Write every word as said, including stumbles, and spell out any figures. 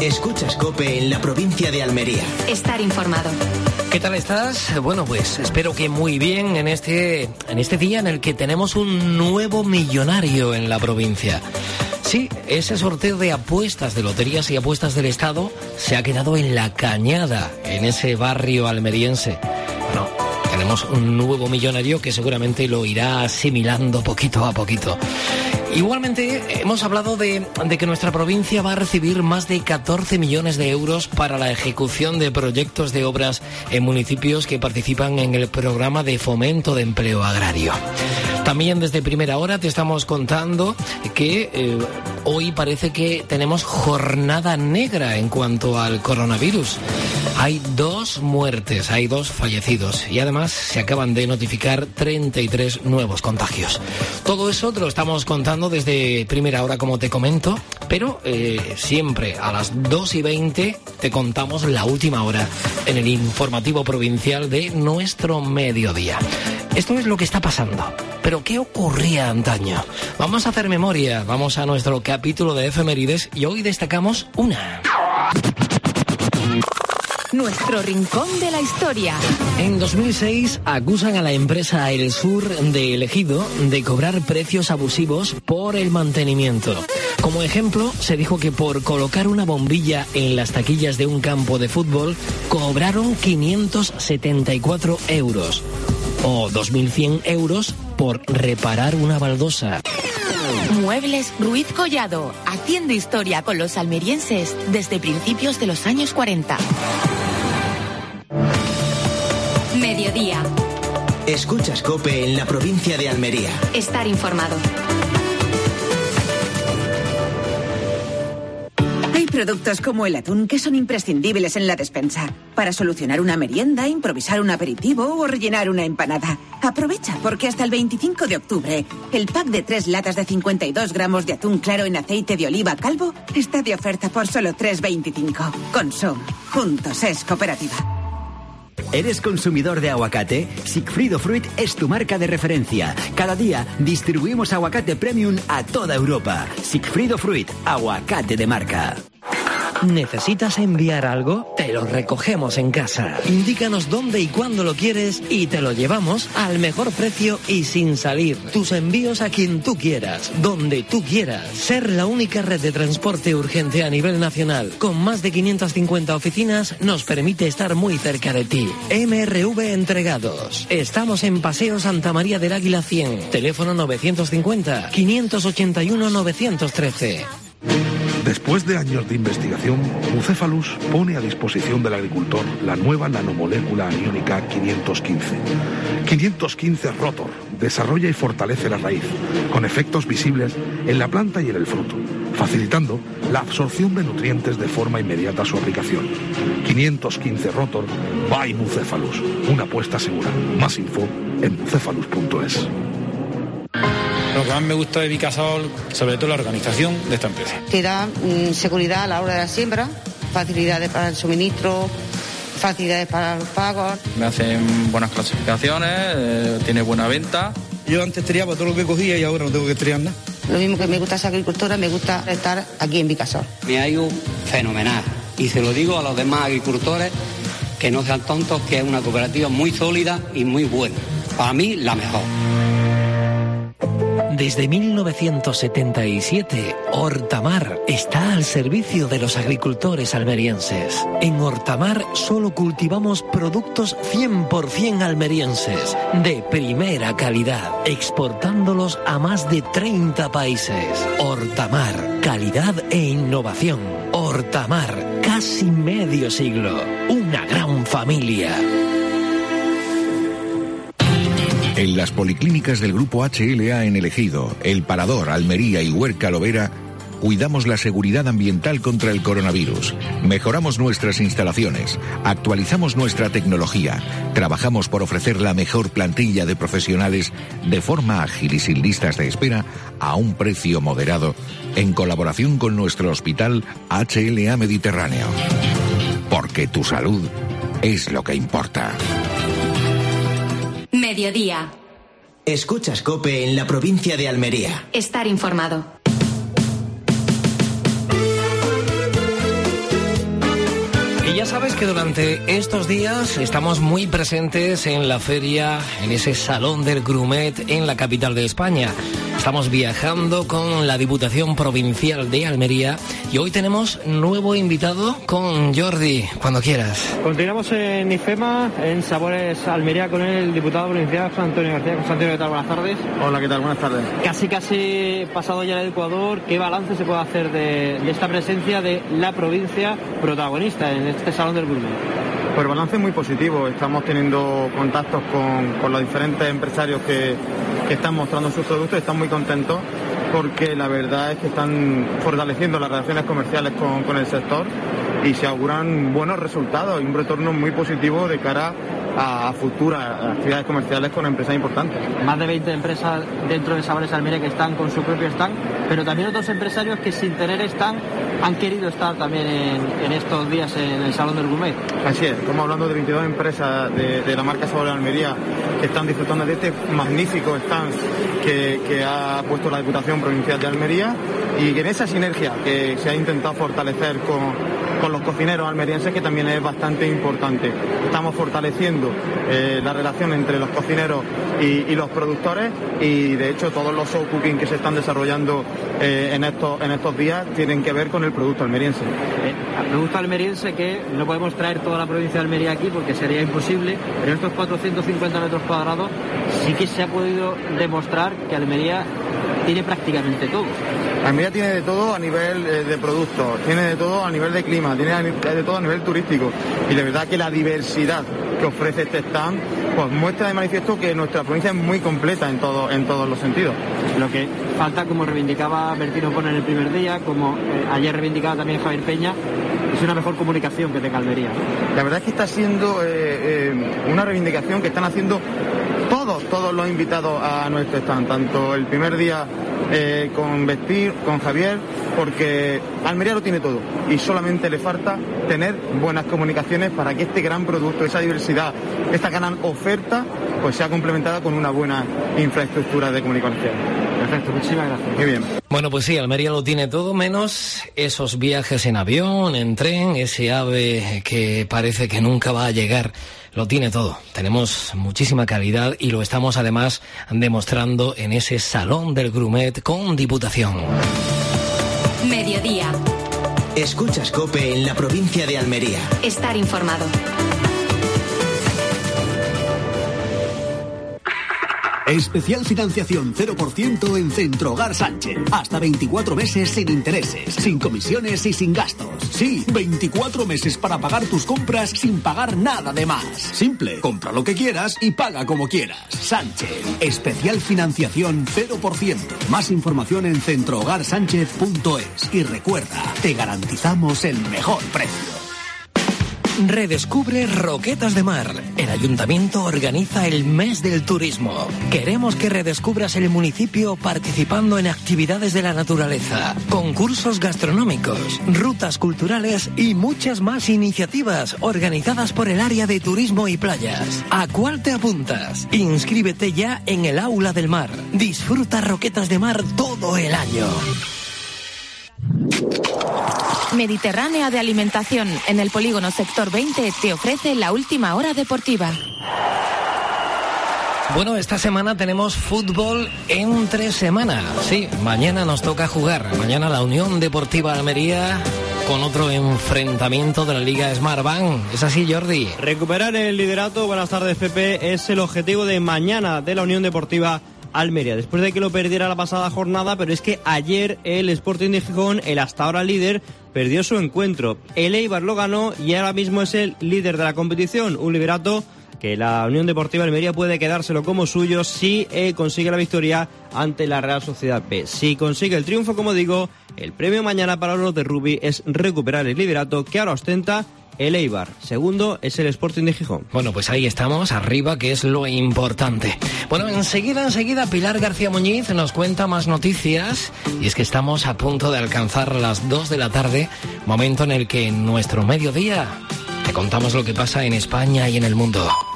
Escuchas COPE en la provincia de Almería. Estar informado. ¿Qué tal estás? Bueno, pues espero que muy bien en este, en este día en el que tenemos un nuevo millonario en la provincia. Sí, ese sorteo de apuestas de loterías y apuestas del Estado se ha quedado en La Cañada, en ese barrio almeriense. Bueno, tenemos un nuevo millonario que seguramente lo irá asimilando poquito a poquito. Igualmente, hemos hablado de, de que nuestra provincia va a recibir más de catorce millones de euros para la ejecución de proyectos de obras en municipios que participan en el programa de fomento de empleo agrario. También desde primera hora te estamos contando que eh, hoy parece que tenemos jornada negra en cuanto al coronavirus. Hay dos muertes, hay dos fallecidos y además se acaban de notificar treinta y tres nuevos contagios. Todo eso te lo estamos contando desde primera hora, como te comento, pero eh, siempre a las dos y veinte te contamos la última hora en el informativo provincial de nuestro mediodía. Esto es lo que está pasando. ¿Pero qué ocurría antaño? Vamos a hacer memoria, vamos a nuestro capítulo de efemérides y hoy destacamos una. Nuestro rincón de la historia. En dos mil seis acusan a la empresa El Sur de El Ejido de cobrar precios abusivos por el mantenimiento. Como ejemplo, se dijo que por colocar una bombilla en las taquillas de un campo de fútbol cobraron quinientos setenta y cuatro euros. O dos mil cien euros por reparar una baldosa. Muebles Ruiz Collado, haciendo historia con los almerienses desde principios de los años cuarenta. Mediodía. Escuchas COPE en la provincia de Almería. Estar informado. Hay productos como el atún que son imprescindibles en la despensa para solucionar una merienda, improvisar un aperitivo o rellenar una empanada. Aprovecha porque hasta el veinticinco de octubre el pack de tres latas de cincuenta y dos gramos de atún claro en aceite de oliva Calvo está de oferta por solo tres veinticinco. Consum. Juntos es cooperativa. ¿Eres consumidor de aguacate? Sigfrido Fruit es tu marca de referencia. Cada día distribuimos aguacate premium a toda Europa. Sigfrido Fruit, aguacate de marca. ¿Necesitas enviar algo? Te lo recogemos en casa. Indícanos dónde y cuándo lo quieres y te lo llevamos al mejor precio y sin salir. Tus envíos a quien tú quieras, donde tú quieras. Ser la única red de transporte urgente a nivel nacional, con más de quinientas cincuenta oficinas, nos permite estar muy cerca de ti. M R V Entregados. Estamos en Paseo Santa María del Águila cien. Teléfono novecientos cincuenta, quinientos ochenta y uno, novecientos trece. Después de años de investigación, Bucephalus pone a disposición del agricultor la nueva nanomolécula aniónica quinientos quince. quinientos quince Rotor desarrolla y fortalece la raíz, con efectos visibles en la planta y en el fruto, facilitando la absorción de nutrientes de forma inmediata a su aplicación. quinientos quince Rotor by Bucephalus, una apuesta segura. Más info en bucephalus punto es. Lo que más me gusta de Vicasol, sobre todo la organización de esta empresa. Te da mmm, seguridad a la hora de la siembra, facilidades para el suministro, facilidades para los pagos. Me hacen buenas clasificaciones, eh, tiene buena venta. Yo antes triaba todo lo que cogía y ahora no tengo que triar nada. Lo mismo que me gusta ser agricultora, me gusta estar aquí en Vicasol. Me ha ido fenomenal y se lo digo a los demás agricultores que no sean tontos, que es una cooperativa muy sólida y muy buena. Para mí, la mejor. Desde mil novecientos setenta y siete, Hortamar está al servicio de los agricultores almerienses. En Hortamar solo cultivamos productos cien por ciento almerienses, de primera calidad, exportándolos a más de treinta países. Hortamar, calidad e innovación. Hortamar, casi medio siglo. Una gran familia. En las policlínicas del Grupo H L A en El Ejido, El Parador, Almería y Huerca Lovera, cuidamos la seguridad ambiental contra el coronavirus. Mejoramos nuestras instalaciones, actualizamos nuestra tecnología, trabajamos por ofrecer la mejor plantilla de profesionales de forma ágil y sin listas de espera a un precio moderado, en colaboración con nuestro hospital H L A Mediterráneo. Porque tu salud es lo que importa. Mediodía. Escuchas COPE en la provincia de Almería. Estar informado. Y ya sabes que durante estos días estamos muy presentes en la feria, en ese Salón del Grumet en la capital de España. Estamos viajando con la Diputación Provincial de Almería y hoy tenemos nuevo invitado con Jordi, cuando quieras. Continuamos en IFEMA, en Sabores Almería, con el diputado provincial José Antonio García. José Antonio, ¿qué tal? Buenas tardes. Hola, ¿qué tal? Buenas tardes. Casi, casi pasado ya el Ecuador, ¿qué balance se puede hacer de, de esta presencia de la provincia protagonista en este Salón del Gourmet? Pues balance muy positivo. Estamos teniendo contactos con, con los diferentes empresarios que, que están mostrando sus productos y están muy contentos porque la verdad es que están fortaleciendo las relaciones comerciales con, con el sector y se auguran buenos resultados y un retorno muy positivo de cara a futuras actividades comerciales con empresas importantes. Más de veinte empresas dentro de Sabores Almería que están con su propio stand, pero también otros empresarios que sin tener stand han querido estar también en, en estos días en el Salón del Gourmet. Así es, estamos hablando de veintidós empresas de, de la marca Sabores Almería que están disfrutando de este magnífico stand que, que ha puesto la Diputación Provincial de Almería y que en esa sinergia que se ha intentado fortalecer con, con los cocineros almerienses, que también es bastante importante. Estamos fortaleciendo eh, la relación entre los cocineros y, y los productores y de hecho todos los show cooking que se están desarrollando eh, en, estos, en estos días tienen que ver con el producto almeriense. Eh, el producto almeriense que no podemos traer toda la provincia de Almería aquí porque sería imposible, pero en estos cuatrocientos cincuenta metros cuadrados sí que se ha podido demostrar que Almería tiene prácticamente todo. Almería tiene de todo a nivel eh, de productos, tiene de todo a nivel de clima, tiene de todo a nivel turístico y la verdad que la diversidad que ofrece este stand pues muestra de manifiesto que nuestra provincia es muy completa en todo, en todos los sentidos. Lo que falta, como reivindicaba Bertino Pona en el primer día, como eh, ayer reivindicaba también Javier Peña, es una mejor comunicación que tenga Almería. La verdad es que está siendo eh, eh, una reivindicación que están haciendo todos, todos los invitados a nuestro stand, tanto el primer día eh, con Vestir, con Javier, porque Almería lo tiene todo y solamente le falta tener buenas comunicaciones para que este gran producto, esa diversidad, esta gran oferta, pues sea complementada con una buena infraestructura de comunicación. Perfecto, muchísimas gracias. Muy bien. Bueno, pues sí, Almería lo tiene todo menos esos viajes en avión, en tren, ese ave que parece que nunca va a llegar. Lo tiene todo. Tenemos muchísima calidad y lo estamos además demostrando en ese Salón del Grumet con Diputación. Mediodía. Escuchas COPE en la provincia de Almería. Estar informado. Especial financiación cero por ciento en Centrohogar Sánchez. Hasta veinticuatro meses sin intereses, sin comisiones y sin gastos. Sí, veinticuatro meses para pagar tus compras sin pagar nada de más. Simple, compra lo que quieras y paga como quieras. Sánchez, especial financiación cero por ciento. Más información en centrohogar sánchez punto es. Y recuerda, te garantizamos el mejor precio. Redescubre Roquetas de Mar. El Ayuntamiento organiza el Mes del Turismo. Queremos que redescubras el municipio participando en actividades de la naturaleza, concursos gastronómicos, rutas culturales y muchas más iniciativas organizadas por el área de turismo y playas. ¿A cuál te apuntas? Inscríbete ya en el Aula del Mar. Disfruta Roquetas de Mar todo el año. Mediterránea de Alimentación, en el polígono Sector veinte, te ofrece la última hora deportiva. Bueno, esta semana tenemos fútbol entre semana. Sí, mañana nos toca jugar. Mañana la Unión Deportiva Almería con otro enfrentamiento de la Liga Smartbank. ¿Es así, Jordi? Recuperar el liderato, buenas tardes, Pepe, es el objetivo de mañana de la Unión Deportiva Almería, después de que lo perdiera la pasada jornada, pero es que ayer el Sporting de Gijón, el hasta ahora líder, perdió su encuentro. El Eibar lo ganó y ahora mismo es el líder de la competición, un liderato que la Unión Deportiva Almería puede quedárselo como suyo si eh, consigue la victoria ante la Real Sociedad B. Si consigue el triunfo, como digo, el premio mañana para los de Rubí es recuperar el liderato que ahora ostenta el Eibar. Segundo es el Sporting de Gijón. Bueno, pues ahí estamos, arriba, que es lo importante. Bueno, enseguida, enseguida, Pilar García Muñiz nos cuenta más noticias. Y es que estamos a punto de alcanzar las dos de la tarde, momento en el que en nuestro mediodía te contamos lo que pasa en España y en el mundo.